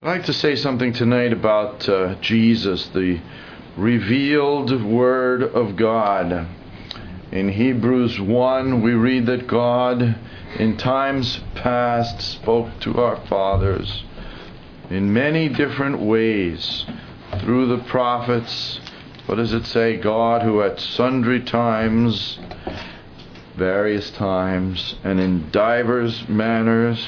I'd like to say something tonight about Jesus, the revealed Word of God. In Hebrews 1, we read that God in times past spoke to our fathers in many different ways through the prophets. What does it say? God who at sundry times, various times, and in divers manners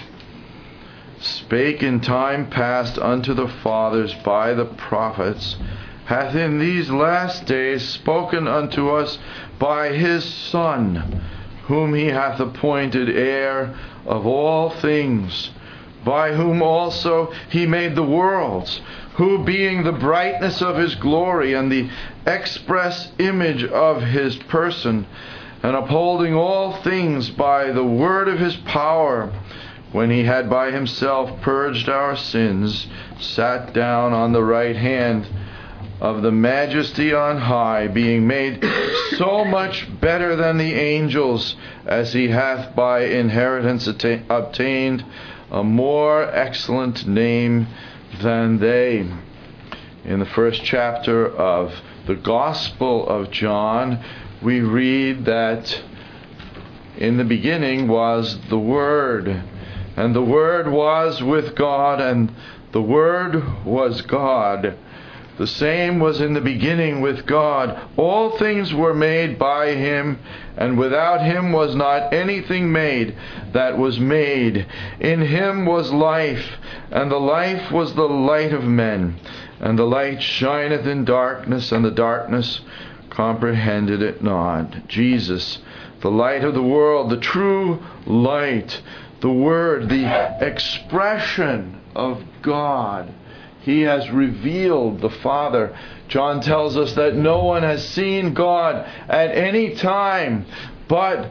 spake in time past unto the fathers by the prophets, hath in these last days spoken unto us by his Son, whom he hath appointed heir of all things, by whom also he made the worlds, who being the brightness of his glory and the express image of his person, and upholding all things by the word of his power, when he had by himself purged our sins, sat down on the right hand of the Majesty on high, being made so much better than the angels, as he hath by inheritance obtained a more excellent name than they. In the first chapter of the Gospel of John, we read that in the beginning was the Word, and the Word was with God, and the Word was God. The same was in the beginning with God. All things were made by him, and without him was not anything made that was made. In him was life, and the life was the light of men. And the light shineth in darkness, and the darkness comprehended it not. Jesus, the light of the world, the true light, the Word, the expression of God. He has revealed the Father. John tells us that no one has seen God at any time but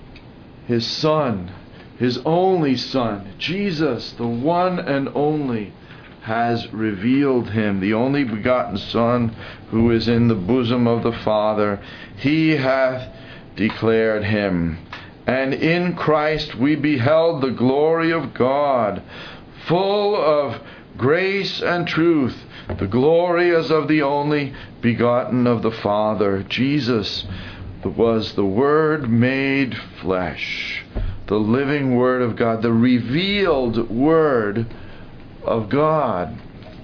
his Son, his only Son, Jesus, the one and only, has revealed him, the only begotten Son who is in the bosom of the Father. He hath declared him. And in Christ we beheld the glory of God, full of grace and truth. The glory as of the only begotten of the Father. Jesus was the Word made flesh, the living Word of God, the revealed Word of God.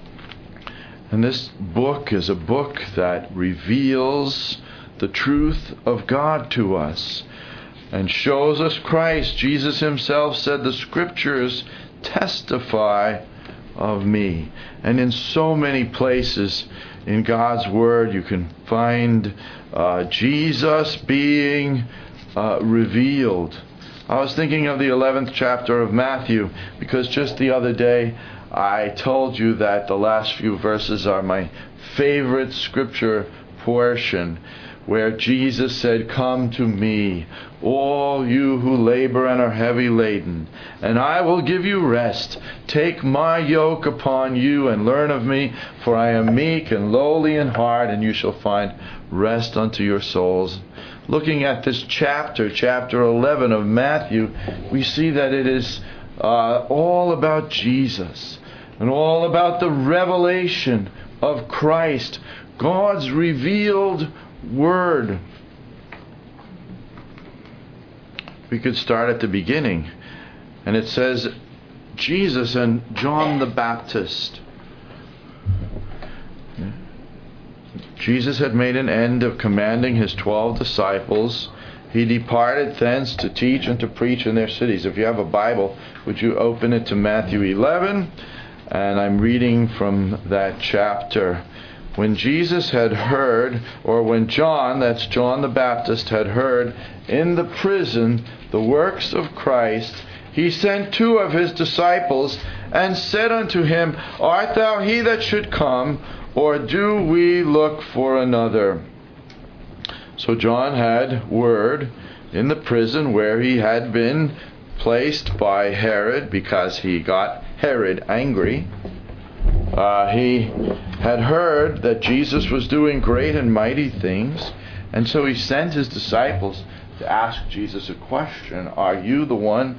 And this book is a book that reveals the truth of God to us and shows us Christ. Jesus himself said, the Scriptures testify of me. And in so many places in God's Word you can find Jesus being revealed. I was thinking of the 11th chapter of Matthew, because just the other day I told you that the last few verses are my favorite Scripture portion, where Jesus said, come to me, all you who labor and are heavy laden, and I will give you rest. Take my yoke upon you and learn of me, for I am meek and lowly in heart, and you shall find rest unto your souls. Looking at this chapter 11 of Matthew, we see that it is all about Jesus and all about the revelation of Christ, God's revealed Word. We could start at the beginning, and it says Jesus and John the Baptist. Jesus had made an end of commanding his 12 disciples. He departed thence to teach and to preach in their cities. If you have a Bible, would you open it to Matthew 11? And I'm reading from that chapter. When Jesus had heard, or when John, that's John the Baptist, had heard in the prison the works of Christ, he sent 2 of his disciples and said unto him, art thou he that should come, or do we look for another? So John had word in the prison where he had been placed by Herod, because he got Herod angry. He had heard that Jesus was doing great and mighty things, and so he sent his disciples to ask Jesus a question. Are you the one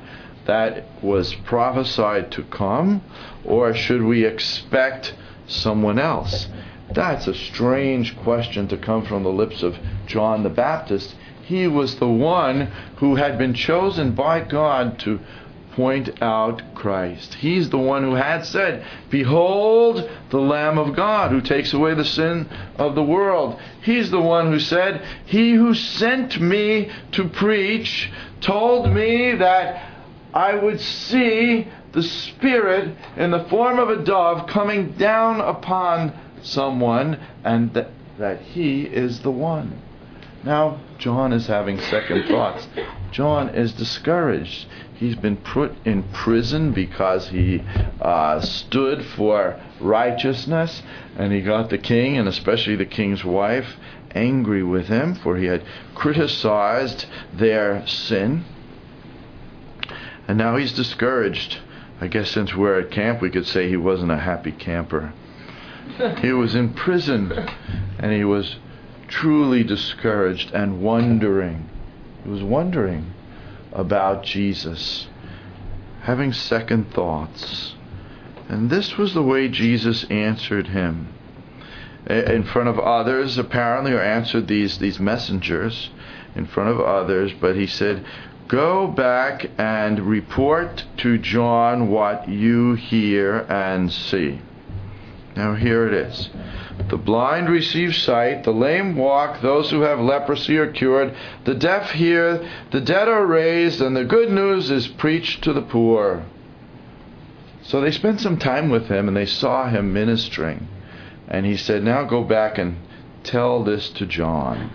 that was prophesied to come, or should we expect someone else? That's a strange question to come from the lips of John the Baptist. He was the one who had been chosen by God to point out Christ. He's the one who had said, "Behold the Lamb of God who takes away the sin of the world." He's the one who said, "He who sent me to preach told me that I would see the Spirit in the form of a dove coming down upon someone, and that he is the one." Now, John is having second thoughts. John is discouraged. He's been put in prison because he stood for righteousness, and he got the king, and especially the king's wife, angry with him, for he had criticized their sin. And now he's discouraged. I guess since we're at camp, we could say he wasn't a happy camper. He was in prison, and he was truly discouraged and wondering. He was wondering about Jesus, having second thoughts. And this was the way Jesus answered him. In front of others, apparently, or answered these messengers in front of others, but he said, "Go back and report to John what you hear and see." Now here it is. "The blind receive sight, the lame walk, those who have leprosy are cured, the deaf hear, the dead are raised, and the good news is preached to the poor." So they spent some time with him, and they saw him ministering. And he said, "Now go back and tell this to John."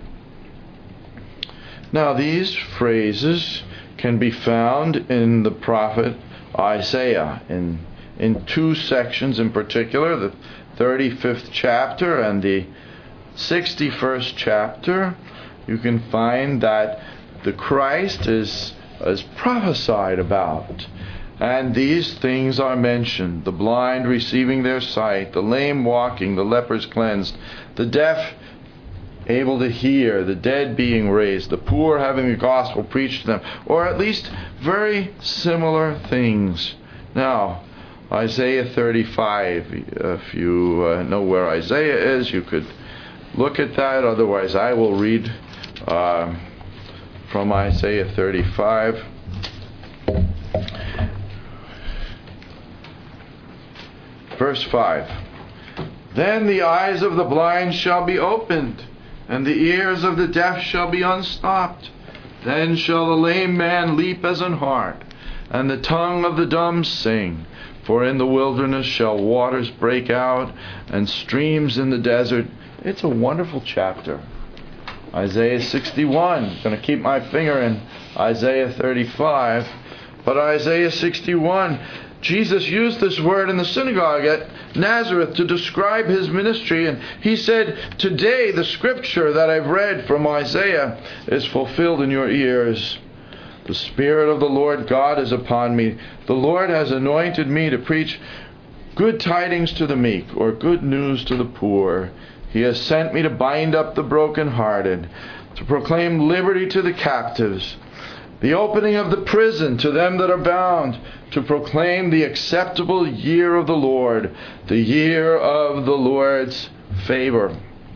Now these phrases can be found in the prophet Isaiah in two sections in particular, the 35th chapter and the 61st chapter. You can find that the Christ is prophesied about. And these things are mentioned: the blind receiving their sight, the lame walking, the lepers cleansed, the deaf able to hear, the dead being raised, the poor having the gospel preached to them, or at least very similar things. Now, Isaiah 35, if you know where Isaiah is, you could look at that. Otherwise, I will read from Isaiah 35. Verse 5. "Then the eyes of the blind shall be opened, and the ears of the deaf shall be unstopped. Then shall the lame man leap as an hart, and the tongue of the dumb sing. For in the wilderness shall waters break out, and streams in the desert." It's a wonderful chapter. Isaiah 61. I'm going to keep my finger in Isaiah 35. But Isaiah 61, Jesus used this word in the synagogue at Nazareth to describe his ministry, and he said, "Today the scripture that I've read from Isaiah is fulfilled in your ears. The Spirit of the Lord God is upon me. The Lord has anointed me to preach good tidings to the meek," or good news to the poor. "He has sent me to bind up the brokenhearted, to proclaim liberty to the captives, the opening of the prison to them that are bound, to proclaim the acceptable year of the Lord, the year of the Lord's favor."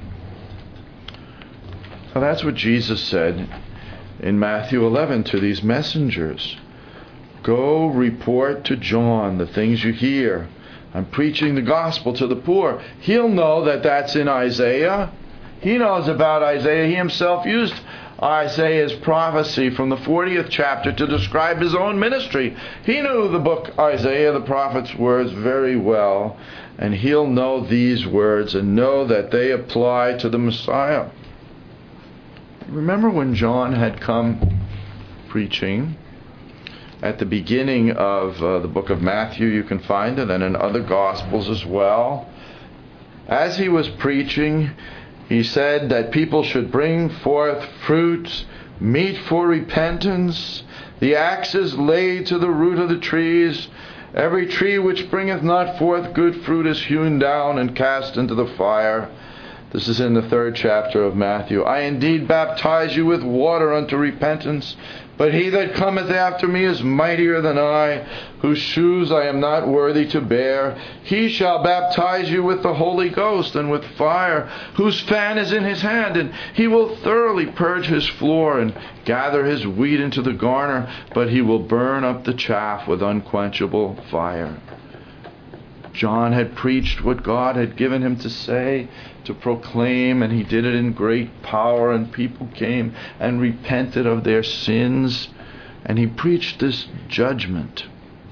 So that's what Jesus said in Matthew 11 to these messengers. "Go report to John the things you hear. I'm preaching the gospel to the poor." He'll know that that's in Isaiah. He knows about Isaiah. He himself used Isaiah's prophecy from the 40th chapter to describe his own ministry. He knew the book Isaiah, the prophet's words, very well. And he'll know these words and know that they apply to the Messiah. Remember when John had come preaching at the beginning of the book of Matthew? You can find it, and in other Gospels as well. As he was preaching, he said that people should bring forth fruits, meet for repentance. The axe is laid to the root of the trees. Every tree which bringeth not forth good fruit is hewn down and cast into the fire. This is in the 3rd chapter of Matthew. I indeed baptize you with water unto repentance, but he that cometh after me is mightier than I, whose shoes I am not worthy to bear. He shall baptize you with the Holy Ghost and with fire, whose fan is in his hand, and he will thoroughly purge his floor and gather his wheat into the garner, but he will burn up the chaff with unquenchable fire. John had preached what God had given him to say, to proclaim, and he did it in great power, and people came and repented of their sins, and he preached this judgment,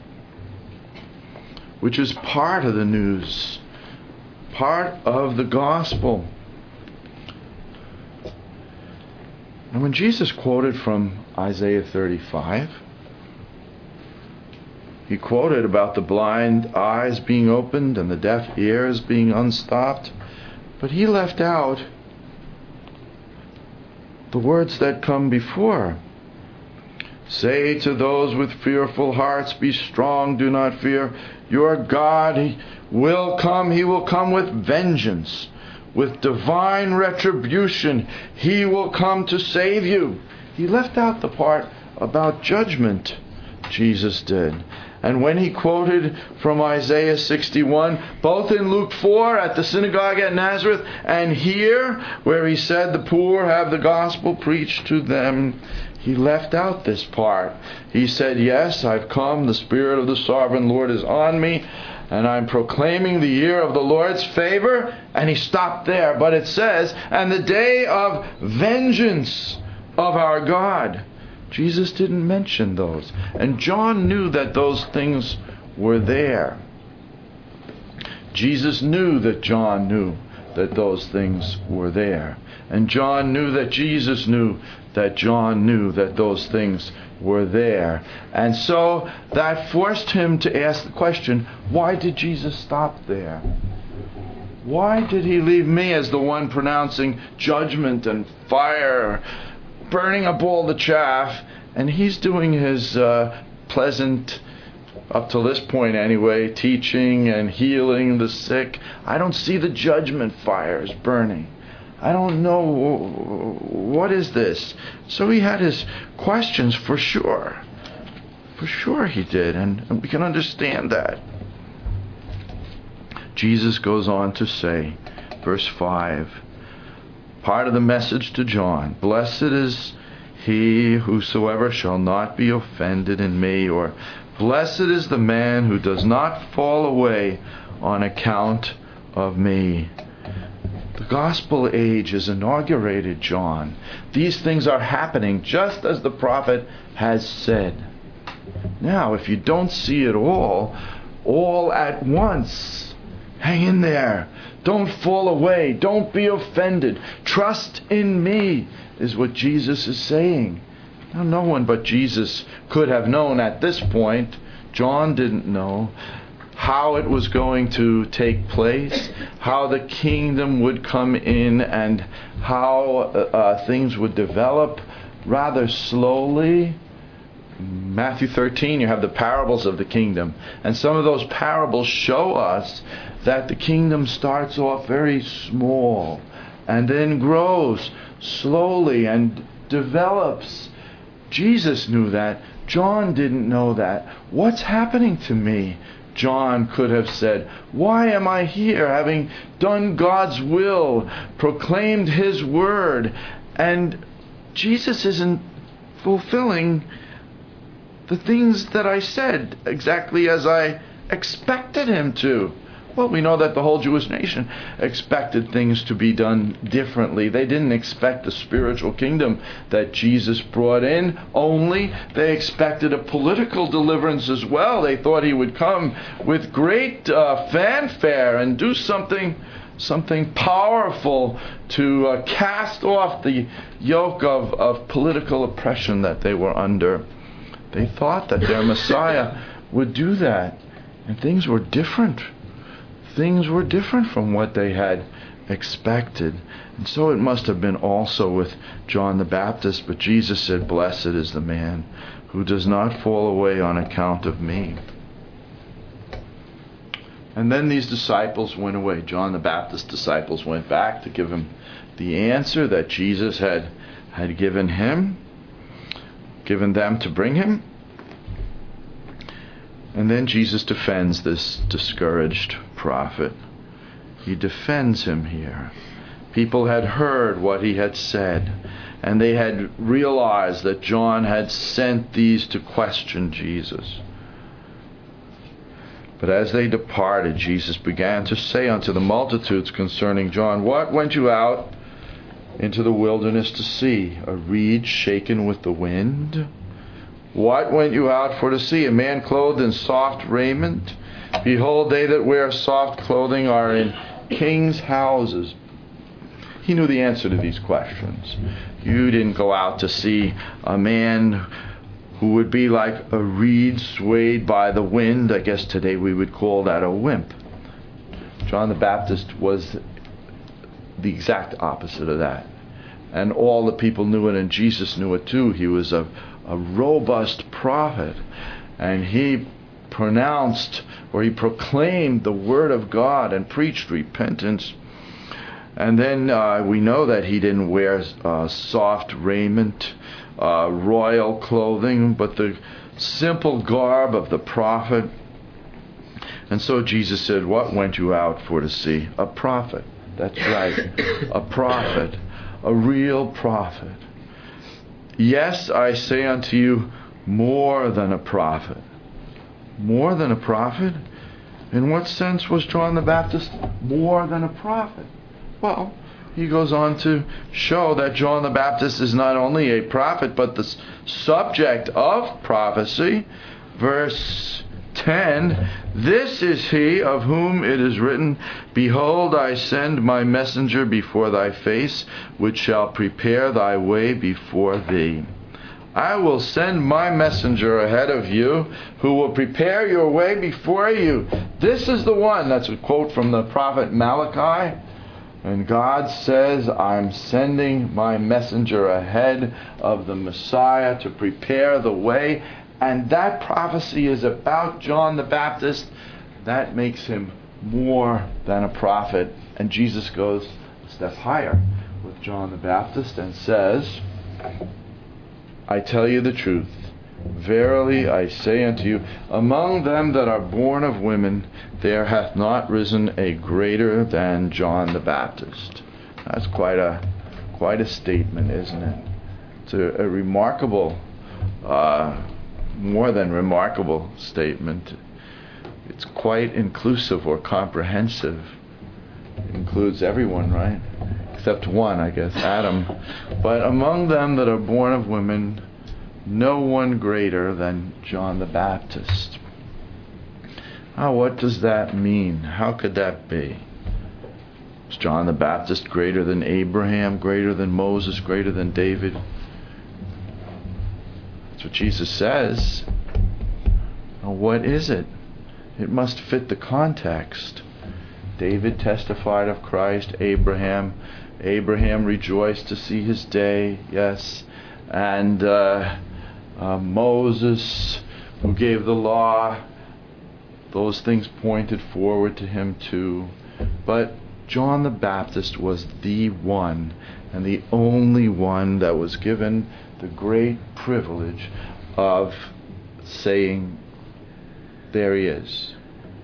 which is part of the news, part of the gospel. And when Jesus quoted from Isaiah 35, he quoted about the blind eyes being opened and the deaf ears being unstopped, but he left out the words that come before. Say to those with fearful hearts, be strong, do not fear. Your God, He will come with vengeance, with divine retribution. He will come to save you. He left out the part about judgment, Jesus did. And when he quoted from Isaiah 61, both in Luke 4 at the synagogue at Nazareth, and here where he said the poor have the gospel preached to them, he left out this part. He said, yes, I've come, the Spirit of the Sovereign Lord is on me, and I'm proclaiming the year of the Lord's favor. And he stopped there. But it says, and the day of vengeance of our God. Jesus didn't mention those. And John knew that those things were there. Jesus knew that John knew that those things were there. And John knew that Jesus knew that John knew that those things were there. And so that forced him to ask the question, why did Jesus stop there? Why did he leave me as the one pronouncing judgment and fire, burning up all the chaff, and he's doing his pleasant, up to this point anyway, teaching and healing the sick? I don't see the judgment fires burning. I don't know, what is this? So he had his questions for sure. For sure he did, and we can understand that. Jesus goes on to say, verse 5, part of the message to John, blessed is he whosoever shall not be offended in me, or blessed is the man who does not fall away on account of me. The gospel age is inaugurated, John. These things are happening just as the prophet has said. Now, if you don't see it all at once, hang in there. Don't fall away. Don't be offended. Trust in me, is what Jesus is saying. Now, no one but Jesus could have known at this point. John didn't know how it was going to take place, how the kingdom would come in, and how things would develop rather slowly. Matthew 13, you have the parables of the kingdom. And some of those parables show us that the kingdom starts off very small and then grows slowly and develops. Jesus knew that. John didn't know that. What's happening to me? John could have said, why am I here, having done God's will, proclaimed His word, and Jesus isn't fulfilling the things that I said exactly as I expected Him to. Well, we know that the whole Jewish nation expected things to be done differently. They didn't expect the spiritual kingdom that Jesus brought in only. They expected a political deliverance as well. They thought He would come with great fanfare and do something powerful to cast off the yoke of political oppression that they were under. They thought that their Messiah would do that. And things were different. Things were different from what they had expected. And so it must have been also with John the Baptist. But Jesus said, blessed is the man who does not fall away on account of me. And then these disciples went away. John the Baptist's disciples went back to give him the answer that Jesus had given them to bring him. And then Jesus defends this discouraged prophet. He defends him here. People had heard what he had said, and they had realized that John had sent these to question Jesus. But as they departed, Jesus began to say unto the multitudes concerning John, What went you out into the wilderness to see? A reed shaken with the wind? What went you out for to see? A man clothed in soft raiment? Behold, they that wear soft clothing are in kings' houses. He knew the answer to these questions. You didn't go out to see a man who would be like a reed swayed by the wind. I guess today we would call that a wimp. John the Baptist was the exact opposite of that. And all the people knew it, and Jesus knew it too. He was a robust prophet. And he pronounced, or he proclaimed the word of God and preached repentance. And then we know that he didn't wear soft raiment, royal clothing, but the simple garb of the prophet. And so Jesus said, What went you out for to see? A prophet. That's right. A prophet. A real prophet. Yes, I say unto you, more than a prophet. More than a prophet? In what sense was John the Baptist more than a prophet? Well, he goes on to show that John the Baptist is not only a prophet, but the subject of prophecy. Verse 10, This is he of whom it is written, Behold, I send my messenger before thy face, which shall prepare thy way before thee. I will send my messenger ahead of you, who will prepare your way before you. This is the one. That's a quote from the prophet Malachi. And God says, I'm sending my messenger ahead of the Messiah to prepare the way. And that prophecy is about John the Baptist. That makes him more than a prophet. And Jesus goes a step higher with John the Baptist and says, I tell you the truth. Verily I say unto you, among them that are born of women, there hath not risen a greater than John the Baptist. That's quite a statement, isn't it? It's a remarkable, more than remarkable statement. It's quite inclusive or comprehensive. It includes everyone, right? Except one, I guess, Adam. But among them that are born of women, no one greater than John the Baptist. What does that mean? How could that be? Is John the Baptist greater than Abraham, greater than Moses, greater than David? That's what Jesus says. What is it? It must fit the context. David testified of Christ. Abraham rejoiced to see his day. Yes. And Moses, who gave the law, those things pointed forward to him too. But John the Baptist was the one and the only one that was given the great privilege of saying, there he is.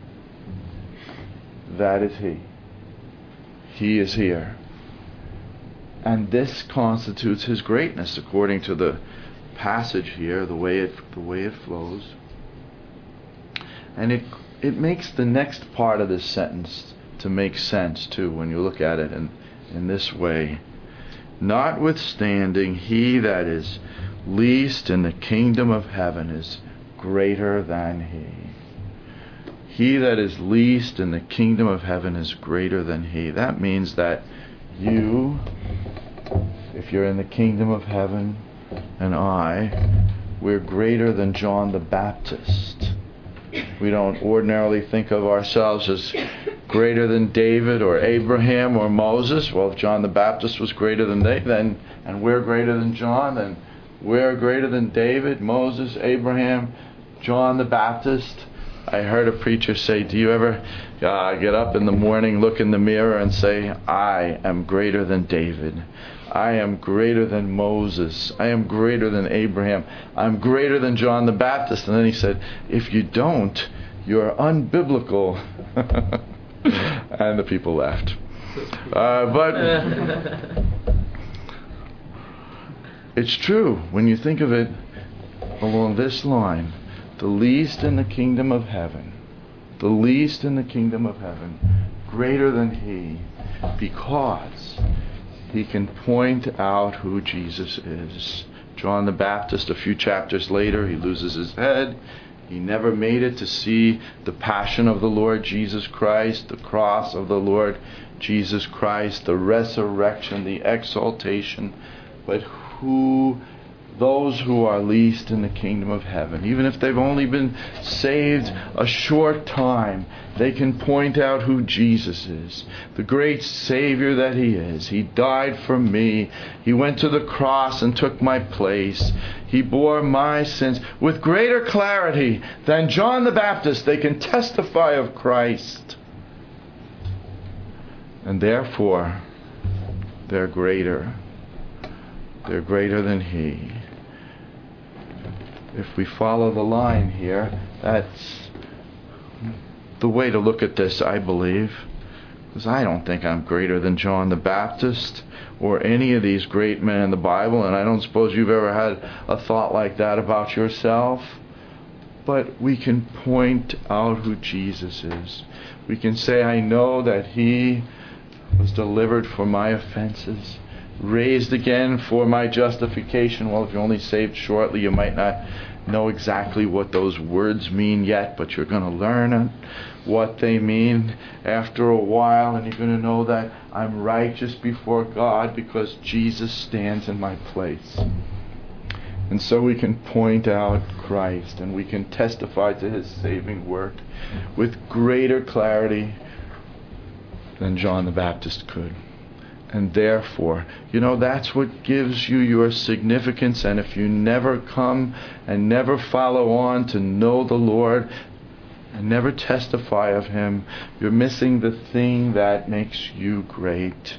That is he. He is here. And this constitutes his greatness according to the passage here, the way it flows. And it makes the next part of this sentence to make sense too when you look at it in this way. Notwithstanding, he that is least in the kingdom of heaven is greater than he. He that is least in the kingdom of heaven is greater than he. That means that you, if you're in the kingdom of heaven, and we're greater than John the Baptist. We don't ordinarily think of ourselves as greater than David or Abraham or Moses. Well, if John the Baptist was greater than they, then, and we're greater than John, then we're greater than David, Moses, Abraham, John the Baptist. I heard a preacher say, do you ever get up in the morning, look in the mirror and say, I am greater than David. I am greater than Moses. I am greater than Abraham. I'm greater than John the Baptist. And then he said, if you don't, you're unbiblical. And the people laughed. But it's true when you think of it along this line. The least in the kingdom of heaven, the least in the kingdom of heaven, greater than he, because he can point out who Jesus is. John the Baptist, a few chapters later, he loses his head. He never made it to see the passion of the Lord Jesus Christ, the cross of the Lord Jesus Christ, the resurrection, the exaltation. But those who are least in the kingdom of heaven, even if they've only been saved a short time, they can point out who Jesus is, the great Savior that he is. He died for me. He went to the cross and took my place. He bore my sins. With greater clarity than John the Baptist, they can testify of Christ. And therefore, they're greater. They're greater than he. If we follow the line here, that's the way to look at this, I believe. Because I don't think I'm greater than John the Baptist or any of these great men in the Bible, and I don't suppose you've ever had a thought like that about yourself. But we can point out who Jesus is. We can say, I know that he was delivered for my offenses, raised again for my justification. Well, if you're only saved shortly, you might not know exactly what those words mean yet, but you're going to learn what they mean after a while, and you're going to know that I'm righteous before God because Jesus stands in my place. And so we can point out Christ, and we can testify to his saving work with greater clarity than John the Baptist could. And therefore, that's what gives you your significance. And if you never come and never follow on to know the Lord and never testify of him, you're missing the thing that makes you great.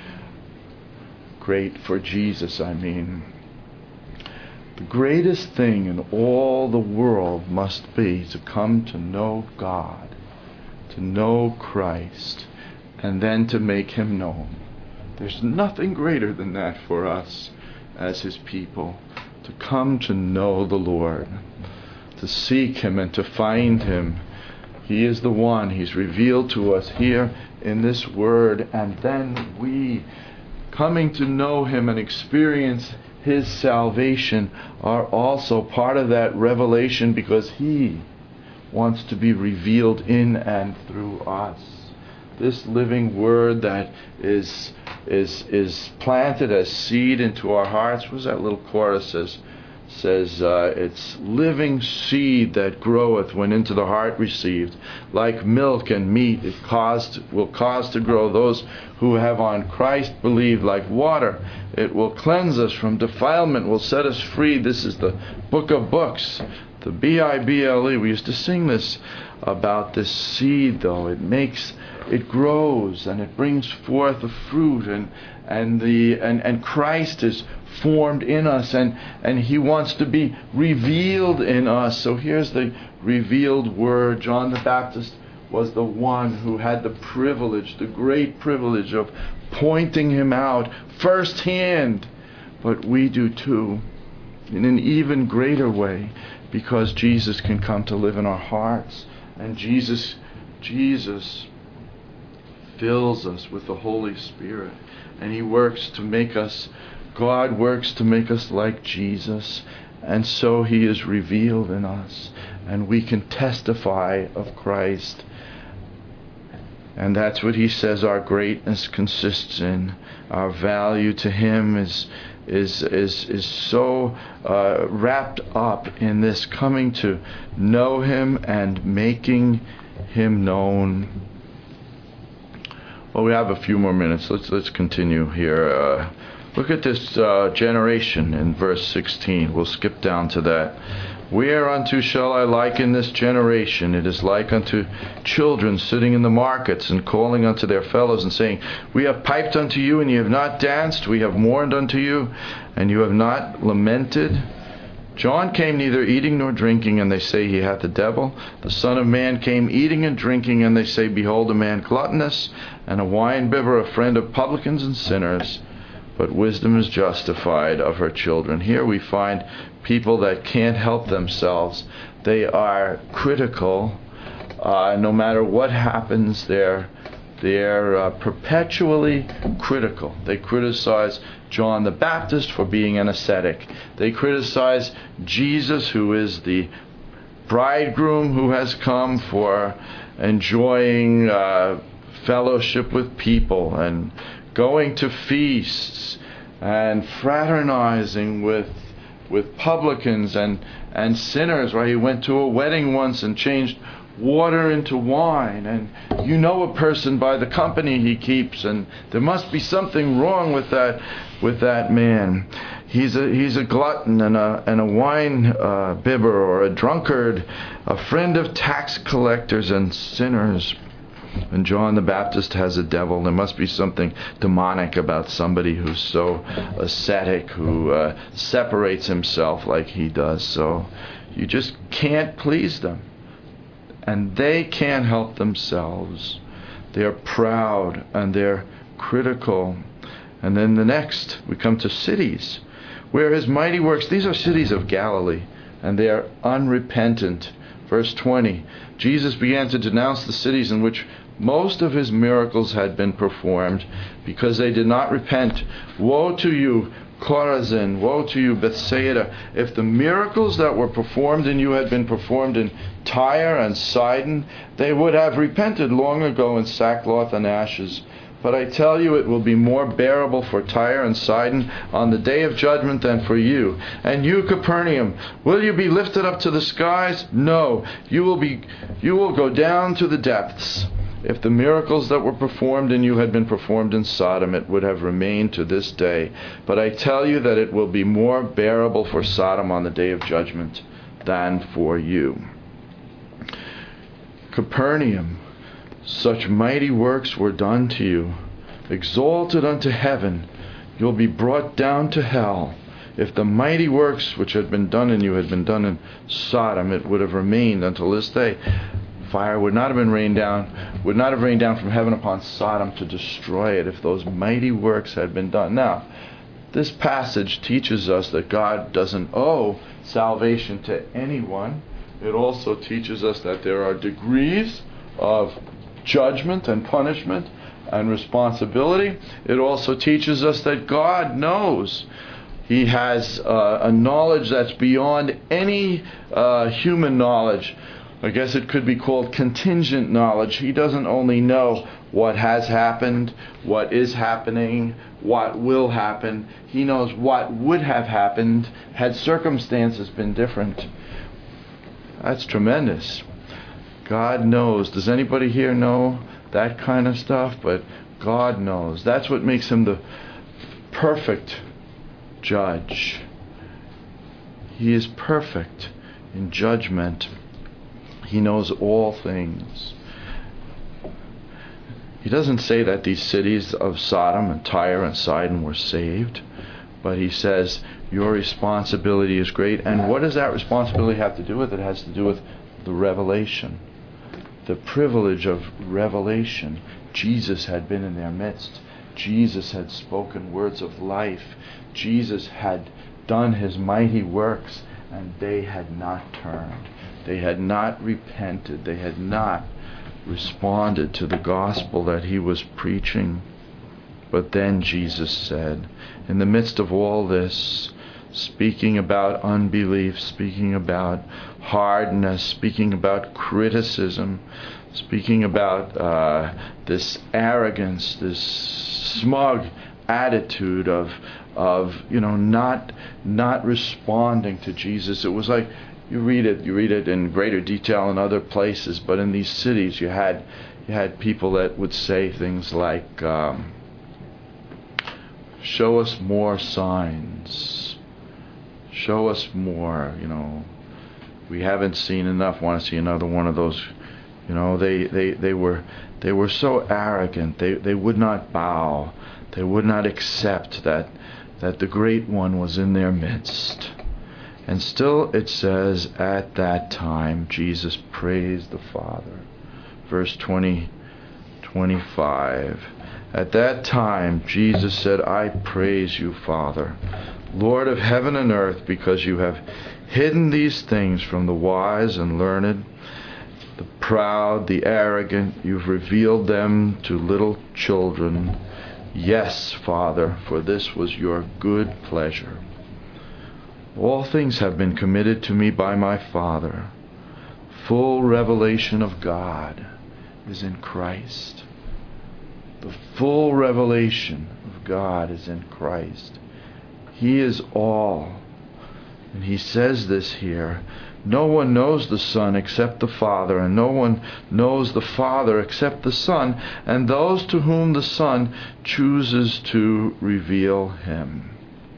Great for Jesus, I mean. The greatest thing in all the world must be to come to know God, to know Christ, and then to make him known. There's nothing greater than that for us as his people, to come to know the Lord, to seek him and to find him. He is the one. He's revealed to us here in this word, and then we, coming to know him and experience his salvation, are also part of that revelation because he wants to be revealed in and through us. This living word that is planted as seed into our hearts. What was that little chorus says it's living seed that groweth when into the heart received. Like milk and meat, it will cause to grow those who have on Christ believed. Like water, it will cleanse us from defilement, will set us free. This is the book of books, the Bible. We used to sing this about this seed, though. It grows and it brings forth a fruit, and Christ is formed in us, and he wants to be revealed in us. So here's the revealed word. John the Baptist was the one who had the privilege, the great privilege of pointing him out firsthand. But we do too, in an even greater way, because Jesus can come to live in our hearts. And Jesus fills us with the Holy Spirit, and he works to make us, God works to make us like Jesus, and so he is revealed in us, and we can testify of Christ. And that's what he says our greatness consists in. Our value to him is so wrapped up in this coming to know him and making him known. Well, we have a few more minutes. Let's continue here. Look at this generation in verse 16. We'll skip down to that. Whereunto shall I liken this generation? It is like unto children sitting in the markets and calling unto their fellows and saying, We have piped unto you, and ye have not danced. We have mourned unto you, and you have not lamented. John came neither eating nor drinking, and they say he hath the devil. The Son of Man came eating and drinking, and they say, Behold, a man gluttonous, and a winebibber, a friend of publicans and sinners. But wisdom is justified of her children. Here we find people that can't help themselves. They are critical. No matter what happens, they're perpetually critical. They criticize John the Baptist for being an ascetic. They criticize Jesus, who is the bridegroom who has come, for enjoying fellowship with people and going to feasts and fraternizing with publicans and sinners. Right? He went to a wedding once and changed water into wine, and you know a person by the company he keeps, and there must be something wrong with that man. He's a glutton and a wine bibber, or a drunkard, a friend of tax collectors and sinners. And John the Baptist has a devil. There must be something demonic about somebody who's so ascetic, who separates himself like he does. So you just can't please them. And they can't help themselves. They're proud and they're critical. And then the next, we come to cities, where his mighty works, these are cities of Galilee, and they are unrepentant. Verse 20, Jesus began to denounce the cities in which most of his miracles had been performed, because they did not repent. Woe to you, Chorazin! Woe to you, Bethsaida! If the miracles that were performed in you had been performed in Tyre and Sidon, they would have repented long ago in sackcloth and ashes. But I tell you, it will be more bearable for Tyre and Sidon on the day of judgment than for you. And you, Capernaum, will you be lifted up to the skies? No, you will go down to the depths. If the miracles that were performed in you had been performed in Sodom, it would have remained to this day. But I tell you that it will be more bearable for Sodom on the day of judgment than for you. Capernaum, such mighty works were done to you. Exalted unto heaven, you'll be brought down to hell. If the mighty works which had been done in you had been done in Sodom, it would have remained until this day. Fire would not have rained down from heaven upon Sodom to destroy it if those mighty works had been done. Now, this passage teaches us that God doesn't owe salvation to anyone. It also teaches us that there are degrees of judgment and punishment and responsibility. It also teaches us that God knows. He has a knowledge that's beyond any human knowledge. I guess it could be called contingent knowledge. He doesn't only know what has happened, what is happening, what will happen. He knows what would have happened had circumstances been different. That's tremendous. God knows. Does anybody here know that kind of stuff? But God knows. That's what makes him the perfect judge. He is perfect in judgment. He knows all things. He doesn't say that these cities of Sodom and Tyre and Sidon were saved, but he says your responsibility is great. And what does that responsibility have to do with it? It has to do with the revelation, the privilege of revelation. Jesus had been in their midst. Jesus had spoken words of life. Jesus had done his mighty works, and they had not turned. They had not repented. They had not responded to the gospel that he was preaching. But then Jesus said, in the midst of all this, speaking about unbelief, speaking about hardness, speaking about criticism, speaking about this arrogance, this smug attitude of not responding to Jesus. It was like, you read it in greater detail in other places, but in these cities you had people that would say things like, show us more signs, show us more, We haven't seen enough. Want to see another one of those? You know, they were so arrogant. They would not bow. They would not accept that the Great One was in their midst. And still it says, at that time, Jesus praised the Father. Verse 25. At that time, Jesus said, I praise you, Father, Lord of heaven and earth, because you have hidden these things from the wise and learned, the proud, the arrogant. You've revealed them to little children. Yes, Father, for this was your good pleasure. All things have been committed to me by my Father. Full revelation of God is in Christ. The full revelation of God is in Christ. He is all. And he says this here. No one knows the Son except the Father, and no one knows the Father except the Son, and those to whom the Son chooses to reveal him.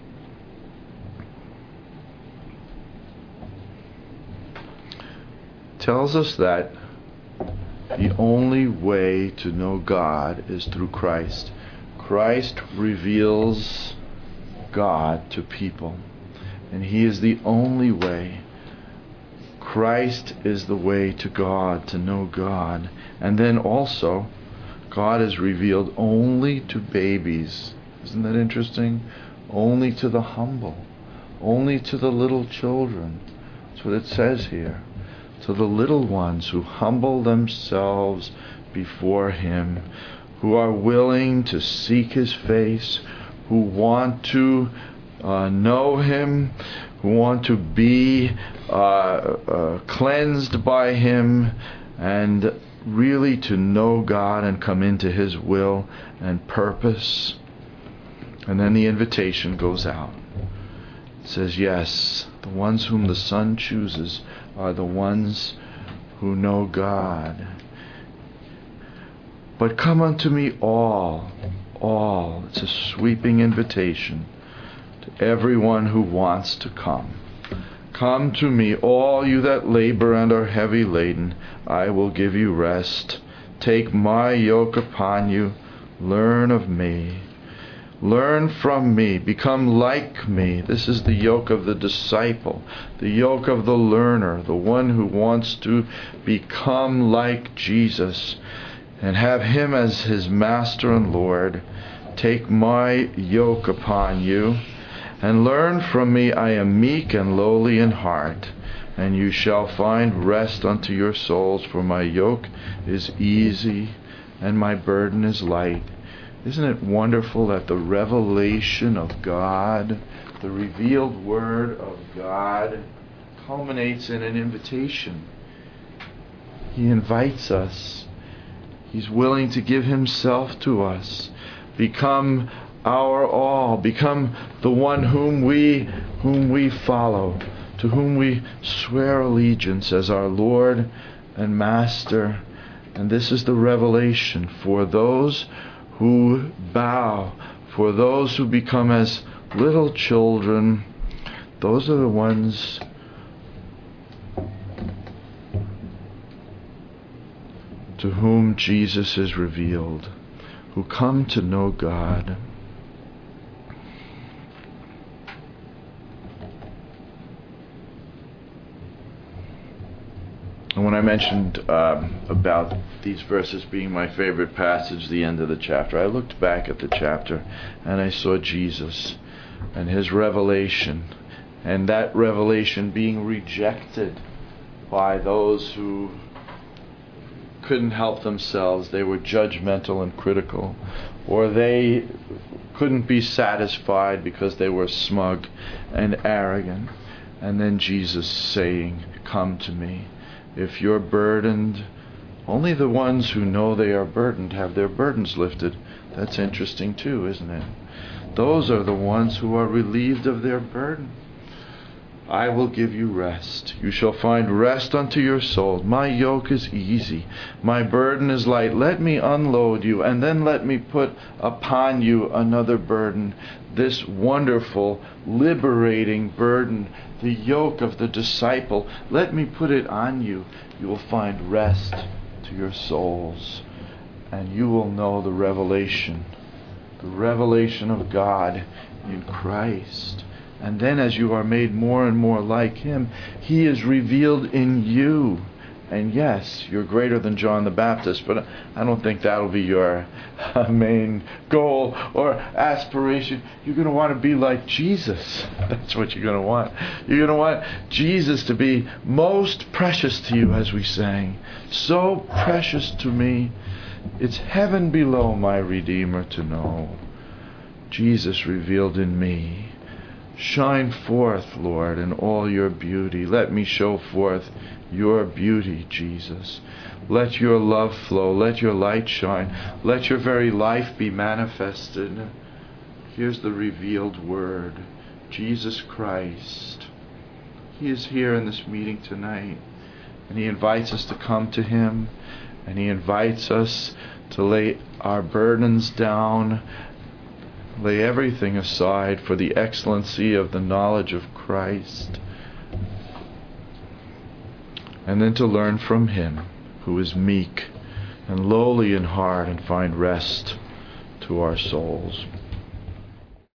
Tells us that the only way to know God is through Christ. Christ reveals God to people, and he is the only way. Christ is the way to God, to know God. And then also, God is revealed only to babies. Isn't that interesting? Only to the humble. Only to the little children. That's what it says here. To the little ones who humble themselves before him, who are willing to seek his face, who want to know him, who want to be cleansed by him, and really to know God and come into his will and purpose. And then the invitation goes out. It says, yes, the ones whom the Son chooses are the ones who know God. But come unto me all. It's a sweeping invitation to everyone who wants to come. Come to me, all you that labor and are heavy laden. I will give you rest. Take my yoke upon you. Learn of me. Learn from me. Become like me. This is the yoke of the disciple, the yoke of the learner, the one who wants to become like Jesus and have him as his master and Lord. Take my yoke upon you and learn from me. I am meek and lowly in heart, and you shall find rest unto your souls, for my yoke is easy and my burden is light. Isn't it wonderful that the revelation of God, the revealed Word of God, culminates in an invitation? He invites us. He's willing to give himself to us. Become our all. Become the one whom we follow, to whom we swear allegiance as our Lord and Master. And this is the revelation for those who bow, for those who become as little children. Those are the ones to whom Jesus is revealed, who come to know God. And when I mentioned about these verses being my favorite passage, the end of the chapter, I looked back at the chapter and I saw Jesus and his revelation, and that revelation being rejected by those who couldn't help themselves. They were judgmental and critical, or they couldn't be satisfied because they were smug and arrogant. And then Jesus saying, come to me. If you're burdened, only the ones who know they are burdened have their burdens lifted. That's interesting too, isn't it? Those are the ones who are relieved of their burden. I will give you rest. You shall find rest unto your soul. My yoke is easy. My burden is light. Let me unload you, and then let me put upon you another burden. This wonderful, liberating burden, the yoke of the disciple. Let me put it on you. You will find rest to your souls, and you will know the revelation of God in Christ. And then as you are made more and more like Him, He is revealed in you. And yes, you're greater than John the Baptist, but I don't think that'll be your main goal or aspiration. You're going to want to be like Jesus. That's what you're going to want. You're going to want Jesus to be most precious to you, as we sang. So precious to me, it's heaven below my Redeemer to know. Jesus revealed in me. Shine forth, Lord, in all your beauty. Let me show forth your beauty, Jesus. Let your love flow. Let your light shine. Let your very life be manifested. Here's the revealed Word, Jesus Christ. He is here in this meeting tonight, and He invites us to come to Him, and He invites us to lay our burdens down, lay everything aside for the excellency of the knowledge of Christ, and then to learn from Him who is meek and lowly in heart and find rest to our souls.